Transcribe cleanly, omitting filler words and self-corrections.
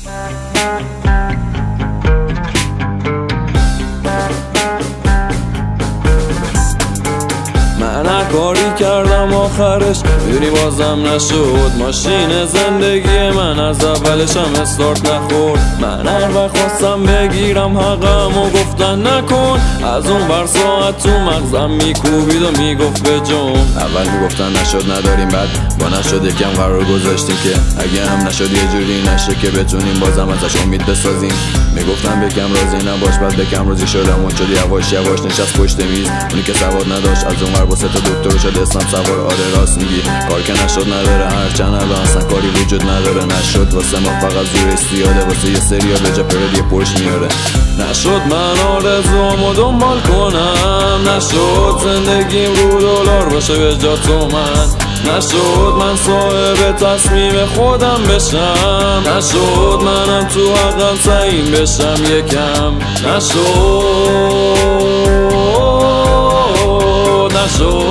من هر کاری کردم آخرش میدونی بازم نشد. ماشین زندگی من از اولش هم استارت نخورد. من هر وقت خواستم بگیرم حقم و گفتن نکن، از اون بر ساعت تو مغزم میکوبید و میگفت به جون. اول میگفتن نشد نداریم، بعد با نشد یکم قرار گذاشتیم که اگه هم نشد یه جوری نشه که بتونیم بازم ازش امید بسازیم. میگفتن بکم راضی نباش، بعد بکم راضی شدم اون شد یواش یواش نشست پشت میز. اونی که سواد نداشت از اون ور با سه تا دکتر شد اسمم سوار. آره راست میگی کار که نشد نداره، هرچند الان اصلا کاری وجود نداره. نشد واسه ما فقط زورش زیاده، واسه یه سریا به جا پرد یه پرش میاره. نشد من آرزوامو دنبال کنم، نشد زندگیم رو دلار باشه به جا تومن. نشد من صاحب تصمیم خودم بشم، نشد منم تو حقم سعیم بشم یکم. نشد